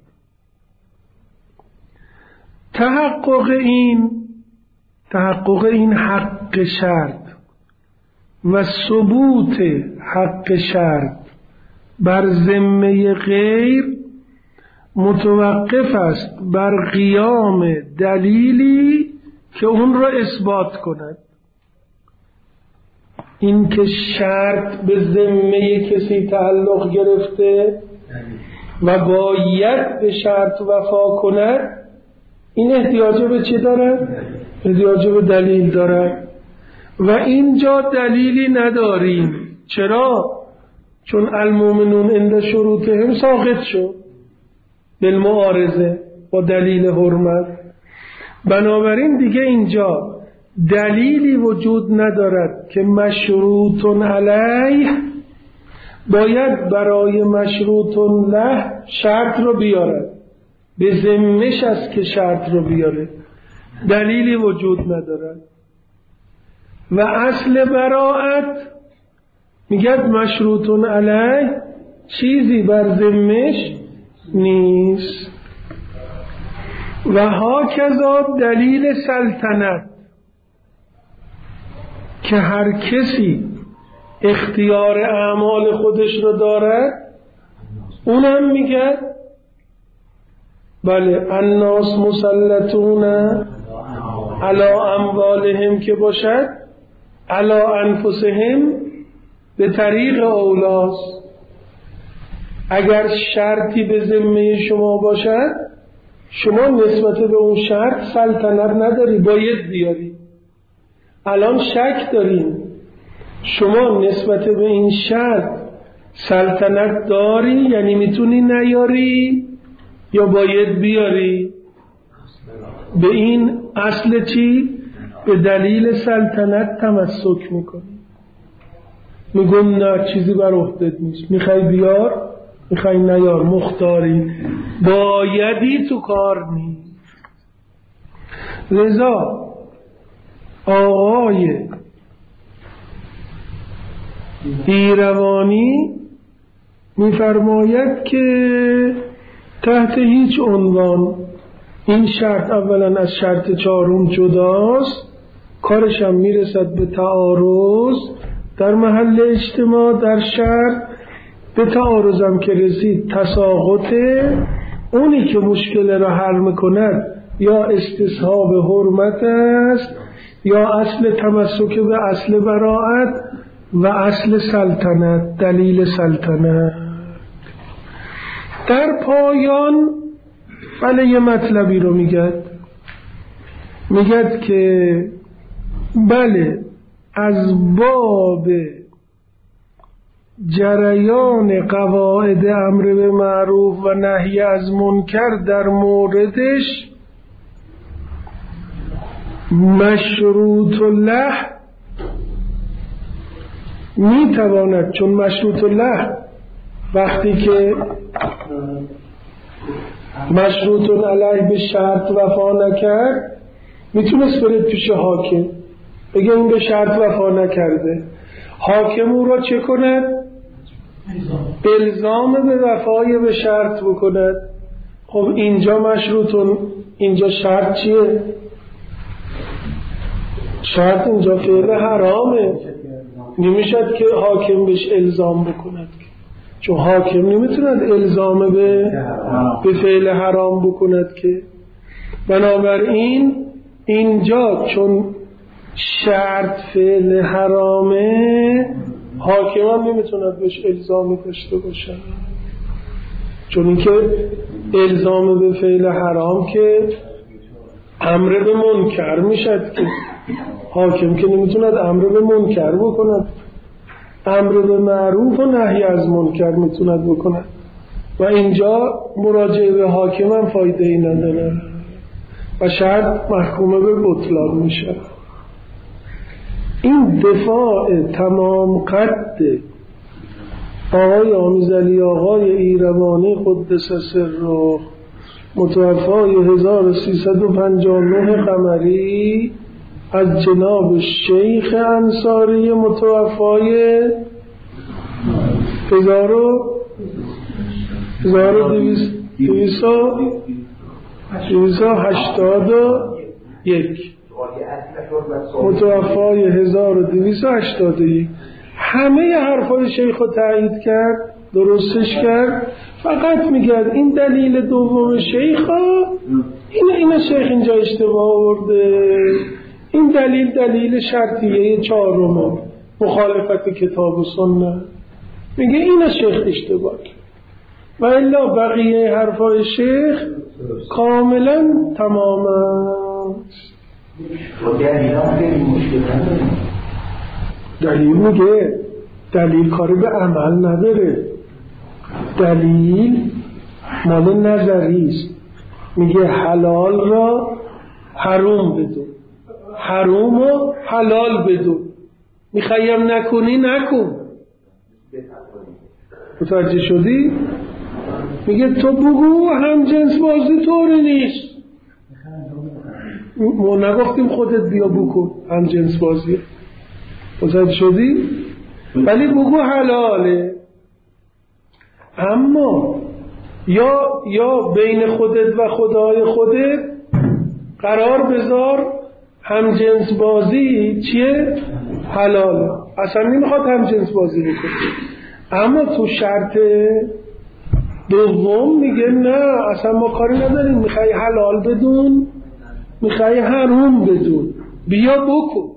تحقق این تحقق این حق شرط و ثبوت حق شرط بر ذمه غیر متوقف است بر قیام دلیلی که اون را اثبات کند. این که شرط به ذمه کسی تعلق گرفته و باید به شرط وفا کند، این احتیاج به چه دارد؟ احتیاج به دلیل دارد و اینجا دلیلی نداریم. چرا؟ چون المؤمنون عند شروطهم ساقط شد بالمعارضه با دلیل حرمت. بنابراین دیگه اینجا دلیلی وجود ندارد که مشروط علیه باید برای مشروط له شرط رو بیارد، به ذمش است که شرط رو بیاره، دلیلی وجود ندارد. و اصل براءت میگه مشروط علیه چیزی بر ذمش نیست. و هاکذا دلیل سلطنت که هر کسی اختیار اعمال خودش رو دارد، اونم میگه بله الناس مسلطون علی اموالهم که باشد علی انفسهم به طریق اولاست. اگر شرطی به ذمه شما باشد شما نسبت به اون شرط سلطنت نداری، باید بیاری. الان شک داریم شما نسبت به این شرط سلطنت داری، یعنی میتونی نیاری یا باید بیاری. به این اصل چی؟ به دلیل سلطنت تمسک میکنی، میگم نه چیزی بر عهدت نیست، میخوای بیار میخوای نیار، مختاری، بایدی تو کار نیست. لذا آقای ایروانی میفرماید که تحت هیچ عنوان این شرط اولا از شرط چهارم جداست، کارش هم میرسد به تعارض در محل اجتماع در شرط، به تعارضم که رسید تساقطه، اونی که مشکل را حل میکند یا استصحاب حرمت است یا اصل تمسک به اصل براءت و اصل سلطنت، دلیل سلطنت. در پایان بله یه مطلبی رو میگد میگد که بله از باب جریان قواعد امر به معروف و نهی از منکر در موردش مشروط له میتواند، چون مشروط له وقتی که مشروط علیه به شرط وفا نکرد میتونست بره پیش حاکم بگه این به شرط وفا نکرده، حاکم او را چه کند؟ الزام به وفای به شرط بکند. خب اینجا مشروطون، اینجا شرط چیه؟ شرط اینجا فعل حرامه، نمیشد که حاکم بهش الزام بکند، چون حاکم نمیتوند الزام به به فعل حرام بکند که. بنابراین اینجا چون شرط فعل حرامه حاکم هم نمیتوند بهش الزامی داشته باشه، چون اینکه الزام به فعل حرام که امر به منکر میشد که حاکم که نمیتوند امر به منکر بکند، امر به معروف و نهی از منکر میتوند بکند و اینجا مراجعه به حاکم هم فایده ای نداره و شرط محکومه به بطلان میشه. این دفاع تمام قد آقای آمیزعلی آقای ایروانی قدس سره متوفای هزار و سیصد و پنجاه و نه قمری از جناب شیخ انصاری متوفای هزار و دویست و هشتاد و یک متوفای هزار و دویست و هشتاد و یک. همه حرفای شیخ رو تایید کرد، درستش کرد، فقط میگرد این دلیل دوم شیخ ها این این شیخ اینجا اشتباه آورده، این دلیل دلیل شرطیه چهارم مخالفت کتاب و سنت، میگه این شیخ اشتباه کرد و الا بقیه حرفای شیخ کاملا تمام است. دلیل میگه دلیل کاری به عمل نداره. دلیل مال نظریست، میگه حلال را حروم بدون، حروم رو حلال بدون، میخوایم نکنی نکن. متوجه شدی؟ میگه تو بگو هم جنس بازی طوری نیست. ما نگفتیم خودت بیا بکن هم جنس بازی. متوجه شدی؟ ولی بگو حلاله. اما یا یا بین خودت و خدای خودت قرار بذار هم جنس بازی چیه؟ حلاله. اصلا نمیخواد هم جنس بازی بکنه. اما تو شرط دوم میگه نه اصلا ما کاری نداریم، میخوای حلال بدون میخوای حروم بدون بیا بکن.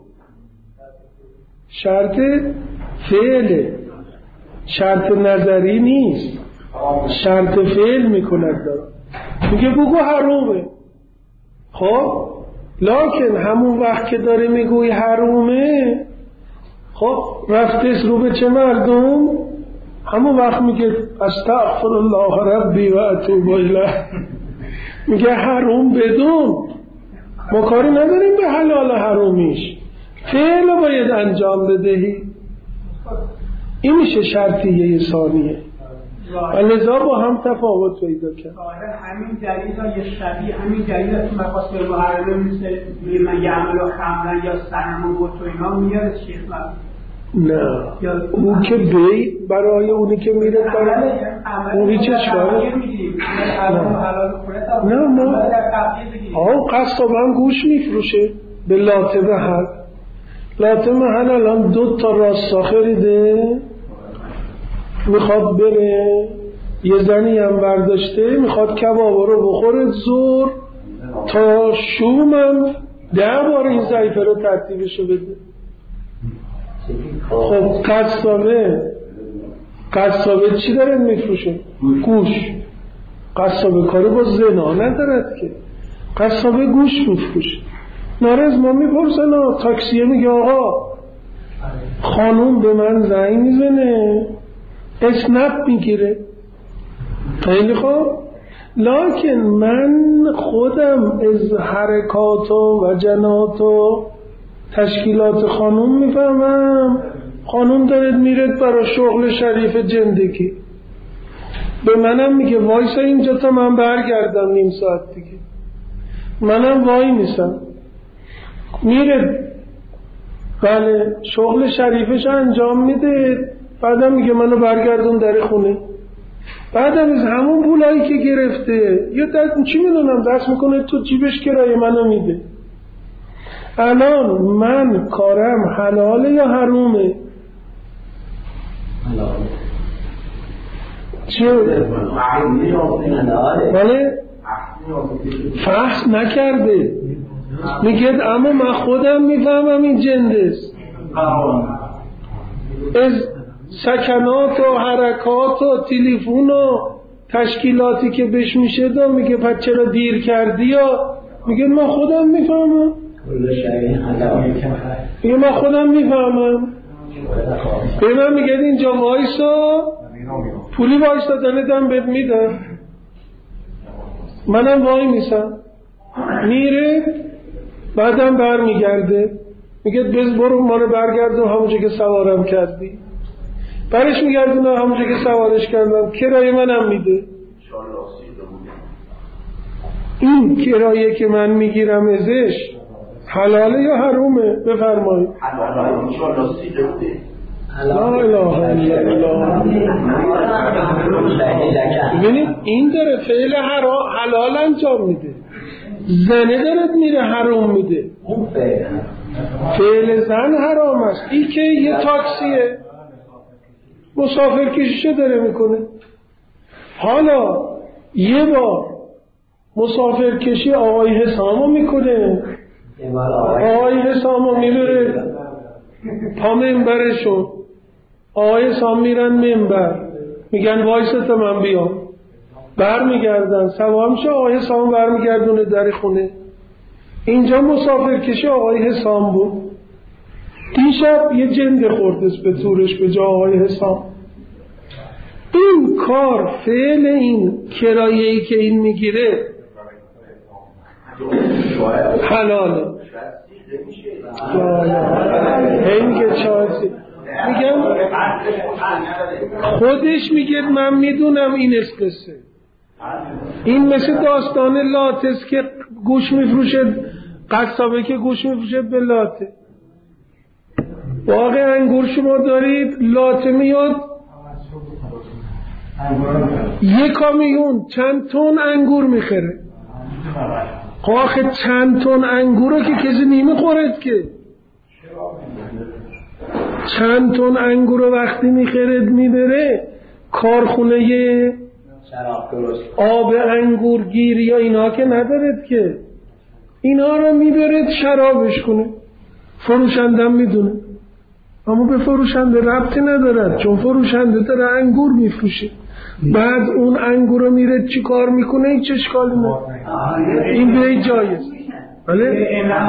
شرط فعله، شرط نظری نیست، شرط فعل میکند داره. میگه بگو حرومه. خب لکن همون وقت که داره میگوی حرومه، خب رفتش رو به چه مردم؟ همون وقت میگه استغفر الله ربی و اتوب الیه. میگه حروم بدون، ما کاری نداریم به حلال حرومیش، فعل باید انجام بدهی. این میشه شرطیه ثانیه و لذا با هم تفاوت پیدا کرد. همین دلیل ها یه شبیه همین دلیل ها تو مقاصد به محرمه مثل من یعمل و خمرن یا سنم و بوت و اینا میاد شیخ من. نه اون که بی برای اونی که میره برای اونی چه شاره. نه ما آه قصد من گوش میفروشه به لاته محل. لاته محل الان دو تا راستا خریده، میخواد بره یه زنی هم برداشته میخواد کباب رو بخوره زور تا شومم ده بار این ضعیفه رو ترتیبشو بده. خب قصابه قصابه چی داره میفروشه؟ گوش. قصابه کاری با زنا ندارد که، قصابه گوش میفروشه. نارز ما میپرسن ها، تاکسیه میگه آقا خانوم به من زنگ میزنه اسنپ میگیره. خیلی خوب، لکن من خودم از حرکات و جنات و تشکیلات خانوم میفهمم. خانوم دارد میرد برای شغل شریف زندگی، به منم میگه وایسا اینجا تا من برگردم نیم ساعت دیگه. منم وای میسم میره، بله شغل شریفش انجام میده، بعدم میگه منو برگردون در خونه. بعدم از همون پولایی که گرفته یا دست چی میدونم دست میکنه تو جیبش کرایه منو میده. الان من کارم حلاله یا حرومه؟ حلاله. چه؟ بله فحص نکرده، میگه اما من خودم میفهمم این جندست. از سکنات و حرکات و تلفن و تشکیلاتی که بهش میشه دا میگه پس چرا دیر کردی؟ یا میگه من خودم میفهمم، میگه من خودم میفهمم. به من میگه اینجا وایسا، پولی وایسا دانه بهت میدم، منم وای میسم. میره بعدم بر میگرده میگه بز برو مانو برگردون همونجا که سوارم کردی. برش میگردونه همونجا که سوارش کردم، کرایه منم میده. این کرایه که من میگیرم ازش حلاله یا حرومه؟ بفرمایید. لا اله الا الله. ببینید این داره فعل حلال انجام میده، زنه داره میره حروم میده. فعل زن حرام است. این که یه تاکسیه مسافر کشیشه داره میکنه. حالا یه بار مسافر کشی آقای حسامو میکنه، آقای حسامو میبره تا منبرشون، آقای حسام میرن منبر میگن وایسه تا من بیام، بر میگردن سوام شه. آقای حسام بر میگردونه در خونه، اینجا مسافرکش آقای حسام بود. دیشب یه جنده خوردست به تورش به جا آقای حسام. این کار فعل این کرایه‌ای که این میگیره حلاله. این که چاهتی میگم خودش میگه من میدونم این اسقصه. این مثل داستان لاتست که گوش میفروشه، قصابه که گوش میفروشه به لاته. باغ انگور شما دارید، لاته میاد یک کامیون چند تن انگور میخره. آخه چند تن انگور رو که کسی نمیخورد که. چند تن انگور رو وقتی میخرد میبره کارخونه آب انگورگیر یا اینا که ندارد که، اینا رو میبرد شرابش کنه. فروشنده میدونه اما به فروشنده ربطی ندارد، چون فروشنده داره انگور میفروشه. بعد اون انگور رو میره چی کار میکنه؟ هیچ اشکالی نداره، این به جایز. بله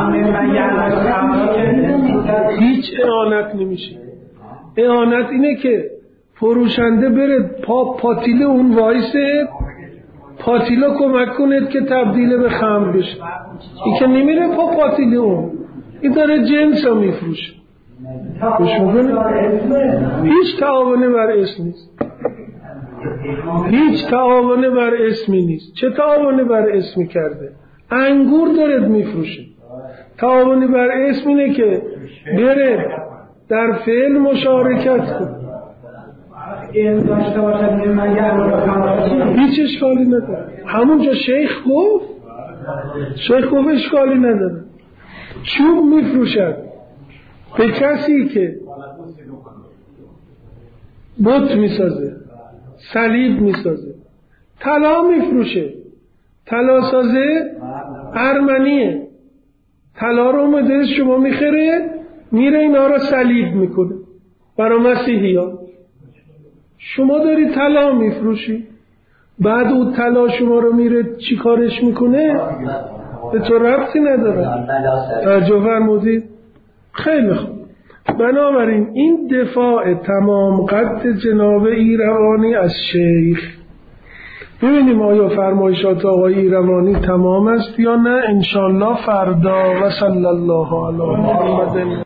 هیچ اعانت نمیشه. اعانت اینه که فروشنده بره پا پاتیل اون وایسه، پاتیلا کمک کنید که تبدیل به خمر بشه. این که نمیره پا پاتیل اون، این داره جنس رو میفروشه. هیچ تعاون بر اسم نیست، هیچ تعاون بر اسمی نیست. چه تعاون بر اسمی کرده؟ انگور دارد میفروشه. تعاون بر اسم اینه که بره در فعل مشارکت کنه. هیچ اشکالی نداره. همونجا شیخ گفت، شیخ گفت اشکالی نداره. چوب میفروشد به کسی که بت میسازه، صلیب میسازه، طلا میفروشه. طلا سازه ارمنیه، طلا رو اومده شما میخره، میره اینا رو صلیب میکنه برای مسیحی ها. شما داری طلا میفروشی، بعد اون طلا شما رو میره چی کارش میکنه؟ به تو ربطی نداره. توجه فرمودید؟ خیلی خوب. بنابراین این دفاع تمام قد جناب ایروانی از شیخ، ببینیم آیا فرمایشات آقای ایروانی تمام است یا نه. انشالله فردا. و صلی الله علی محمد.